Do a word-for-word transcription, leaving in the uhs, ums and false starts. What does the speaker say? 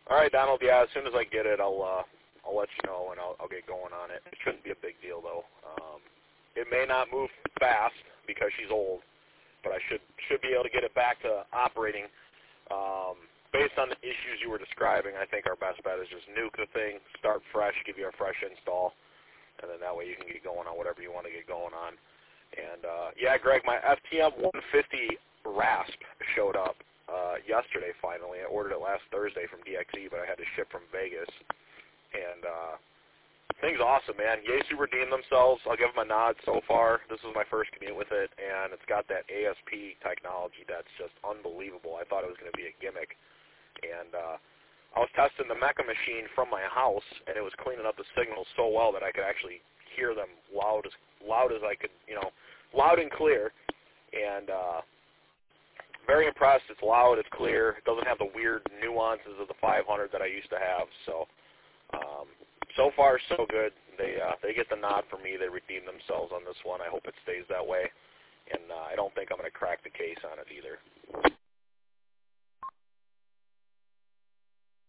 All right, Donald. Yeah, as soon as I get it, I'll uh, I'll let you know, and I'll, I'll get going on it. It shouldn't be a big deal, though. Um, it may not move fast because she's old, but I should should be able to get it back to operating. Um, based on the issues you were describing, I think our best bet is just nuke the thing, start fresh, give you a fresh install, and then that way you can get going on whatever you want to get going on. And uh, yeah, Greg, my F T M one fifty RASP showed up uh, yesterday finally. I ordered it last Thursday from D X E, but I had to ship from Vegas. And uh, thing's awesome, man. Yaesu redeemed themselves. I'll give them a nod so far. This was my first commute with it, and it's got that A S P technology that's just unbelievable. I thought it was going to be a gimmick. And uh, I was testing the Mecha machine from my house, and it was cleaning up the signals so well that I could actually hear them loud as loud as I could, you know, loud and clear. And uh, very impressed. It's loud. It's clear. It doesn't have the weird nuances of the five hundred that I used to have. So, um, so far so good. They uh, they get the nod from me. They redeemed themselves on this one. I hope it stays that way. And uh, I don't think I'm going to crack the case on it either.